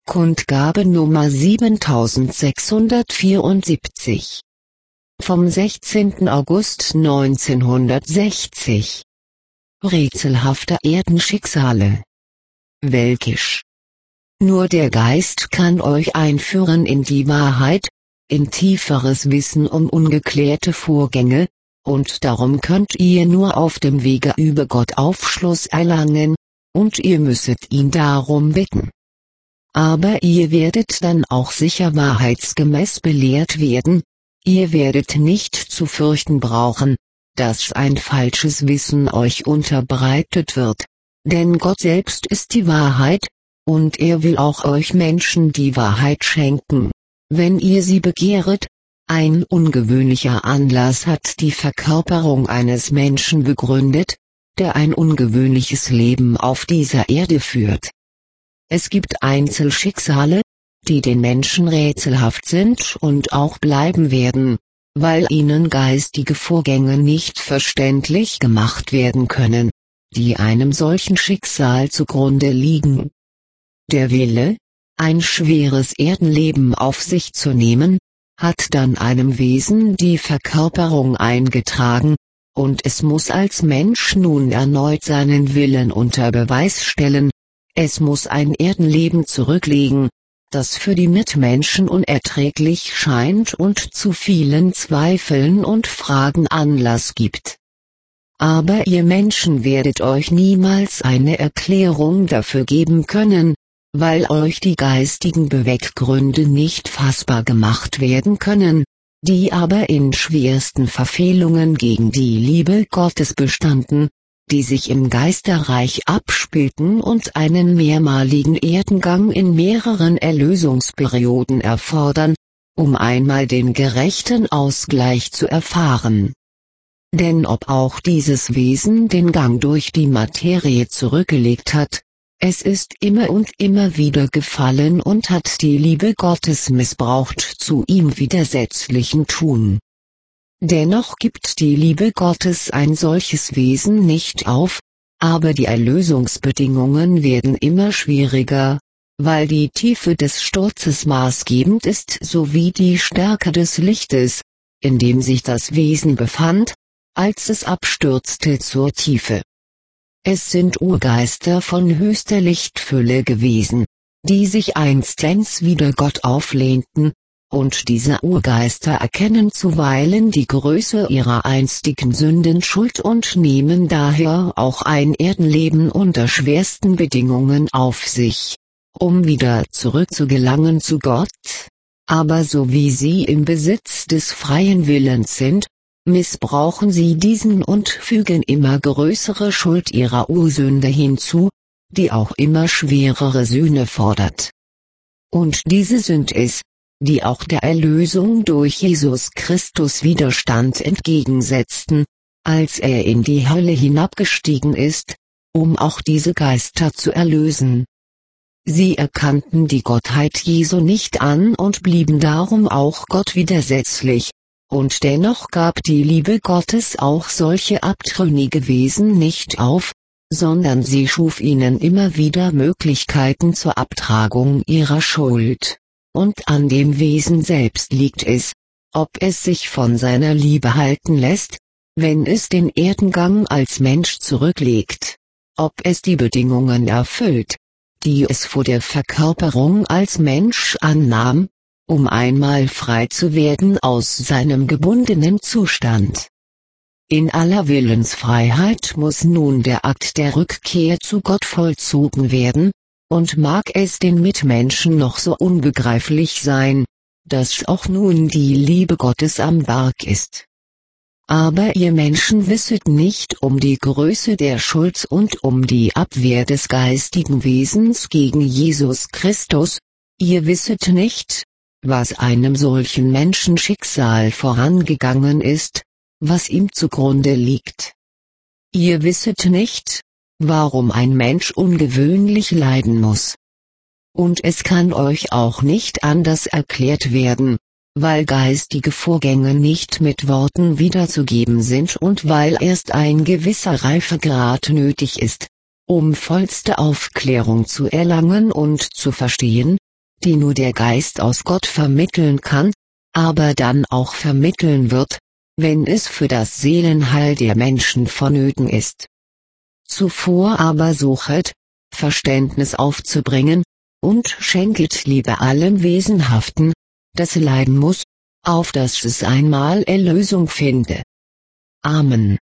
Kundgabe Nummer 7674. Vom 16. August 1960. Rätselhafte Erdenschicksale. Welkisch. Nur der Geist kann euch einführen in die Wahrheit, in tieferes Wissen um ungeklärte Vorgänge, und darum könnt ihr nur auf dem Wege über Gott Aufschluss erlangen, und ihr müsset ihn darum bitten. Aber ihr werdet dann auch sicher wahrheitsgemäß belehrt werden, ihr werdet nicht zu fürchten brauchen, dass ein falsches Wissen euch unterbreitet wird, denn Gott selbst ist die Wahrheit, und er will auch euch Menschen die Wahrheit schenken, wenn ihr sie begehret. Ein ungewöhnlicher Anlass hat die Verkörperung eines Menschen begründet, der ein ungewöhnliches Leben auf dieser Erde führt. Es gibt Einzelschicksale, die den Menschen rätselhaft sind und auch bleiben werden, weil ihnen geistige Vorgänge nicht verständlich gemacht werden können, die einem solchen Schicksal zugrunde liegen. Der Wille, ein schweres Erdenleben auf sich zu nehmen, hat dann einem Wesen die Verkörperung eingetragen, und es muss als Mensch nun erneut seinen Willen unter Beweis stellen. Es muss ein Erdenleben zurücklegen, das für die Mitmenschen unerträglich scheint und zu vielen Zweifeln und Fragen Anlass gibt. Aber ihr Menschen werdet euch niemals eine Erklärung dafür geben können, weil euch die geistigen Beweggründe nicht fassbar gemacht werden können, die aber in schwersten Verfehlungen gegen die Liebe Gottes bestanden, die sich im Geisterreich abspielten und einen mehrmaligen Erdengang in mehreren Erlösungsperioden erfordern, um einmal den gerechten Ausgleich zu erfahren. Denn ob auch dieses Wesen den Gang durch die Materie zurückgelegt hat, es ist immer und immer wieder gefallen und hat die Liebe Gottes missbraucht zu ihm widersetzlichen Tun. Dennoch gibt die Liebe Gottes ein solches Wesen nicht auf, aber die Erlösungsbedingungen werden immer schwieriger, weil die Tiefe des Sturzes maßgebend ist sowie die Stärke des Lichtes, in dem sich das Wesen befand, als es abstürzte zur Tiefe. Es sind Urgeister von höchster Lichtfülle gewesen, die sich einstens wider Gott auflehnten, und diese Urgeister erkennen zuweilen die Größe ihrer einstigen Sündenschuld und nehmen daher auch ein Erdenleben unter schwersten Bedingungen auf sich, um wieder zurückzugelangen zu Gott. Aber so wie sie im Besitz des freien Willens sind, missbrauchen sie diesen und fügen immer größere Schuld ihrer Ursünde hinzu, die auch immer schwerere Sühne fordert. Und diese sind es, die auch der Erlösung durch Jesus Christus Widerstand entgegensetzten, als er in die Hölle hinabgestiegen ist, um auch diese Geister zu erlösen. Sie erkannten die Gottheit Jesu nicht an und blieben darum auch Gott widersetzlich, und dennoch gab die Liebe Gottes auch solche abtrünnige Wesen nicht auf, sondern sie schuf ihnen immer wieder Möglichkeiten zur Abtragung ihrer Schuld. Und an dem Wesen selbst liegt es, ob es sich von seiner Liebe halten lässt, wenn es den Erdengang als Mensch zurücklegt, ob es die Bedingungen erfüllt, die es vor der Verkörperung als Mensch annahm, um einmal frei zu werden aus seinem gebundenen Zustand. In aller Willensfreiheit muss nun der Akt der Rückkehr zu Gott vollzogen werden, und mag es den Mitmenschen noch so unbegreiflich sein, dass auch nun die Liebe Gottes am Werk ist. Aber ihr Menschen wisset nicht um die Größe der Schuld und um die Abwehr des geistigen Wesens gegen Jesus Christus, ihr wisset nicht, was einem solchen Menschenschicksal vorangegangen ist, was ihm zugrunde liegt. Ihr wisset nicht, warum ein Mensch ungewöhnlich leiden muss. Und es kann euch auch nicht anders erklärt werden, weil geistige Vorgänge nicht mit Worten wiederzugeben sind und weil erst ein gewisser Reifegrad nötig ist, um vollste Aufklärung zu erlangen und zu verstehen, die nur der Geist aus Gott vermitteln kann, aber dann auch vermitteln wird, wenn es für das Seelenheil der Menschen vonnöten ist. Zuvor aber suchet, Verständnis aufzubringen, und schenket Liebe allem Wesenhaften, das leiden muss, auf dass es einmal Erlösung finde. Amen.